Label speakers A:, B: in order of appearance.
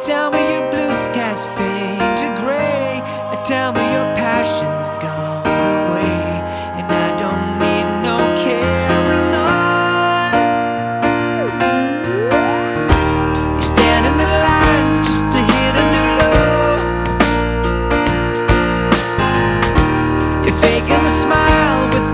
A: tell me your blue skies fade to gray. Tell me your passion's gone away, and I don't need no carrying on. You stand in the line just to hit a new low. You're faking a smile with